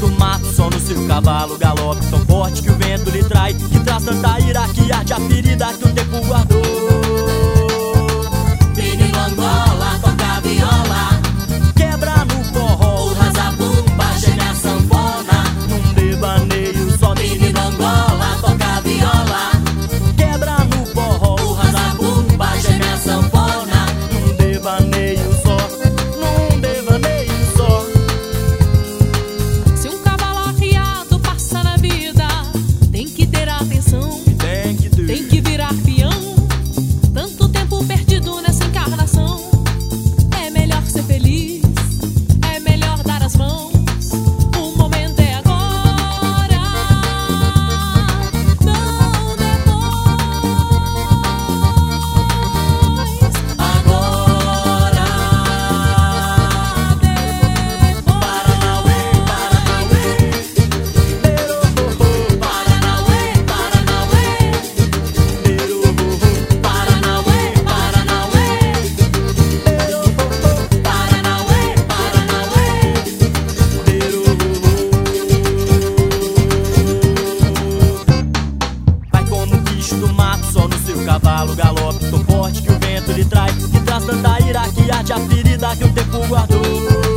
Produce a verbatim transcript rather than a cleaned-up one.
do mato, só no seu cavalo galope, tão forte que o vento lhe trai, que traz tanta ira que arde a ferida que o tempo guardou. Menino Angola, toca a viola, Quebra no forró, o razabumba, geme a sanfona. num devaneio só. Menino Angola, toca a viola, Quebra no forró, o razabumba, geme a sanfona. num devaneio só, num devaneio só. Se um cavalo arriado passa na vida, tem que ter atenção, Tem que ter. tem que virar peão. Tanto tempo perdido nessa encarnação, é melhor ser feliz, é melhor dar as mãos. O momento é agora, não depois. Agora, Depois. Paranauê, Paranauê, Paranauê, Paranauê, Paranauê, Paranauê, Vai como um bicho do mato, só no seu cavalo galope, tão forte que o vento lhe trai, que traz tanta ira que arde a ferida que o tempo guardou.